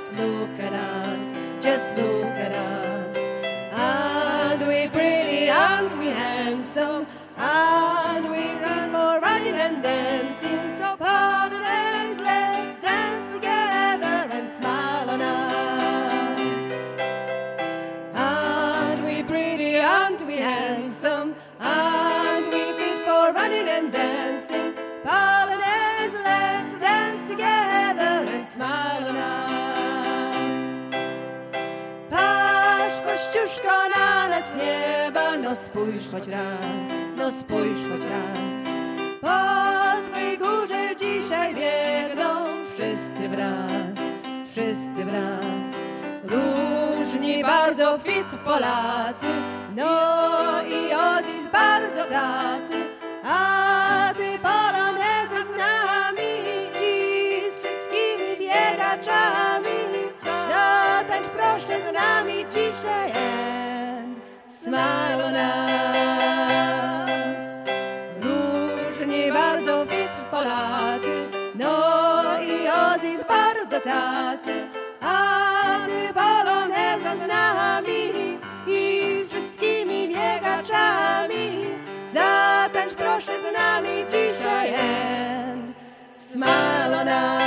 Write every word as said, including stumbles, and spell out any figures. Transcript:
just look at us, just look at us. And we pretty, and we handsome, and we good for running and dancing. So pardon us, let's dance together and smile on us. And we pretty, and we handsome, and we fit for running and dancing. Pardon us, let's dance together and smile on us. Patrz, Kościuszko, na nas nieba, no spójrz choć raz, no spójrz choć raz. Po Twej górze dzisiaj biegną wszyscy wraz, wszyscy wraz. Różni bardzo fit Polacy, no i Ozis bardzo tacy. A Ty polonezę z nami i z wszystkimi biegaczami. Zatańcz proszę z nami dzisiaj and smile on us. Różni bardzo fit Polacy, no i Ozis bardzo tacy. A Ty polonezę z nami i z wszystkimi biegaczami. Zatańcz proszę z nami dzisiaj and smile on us.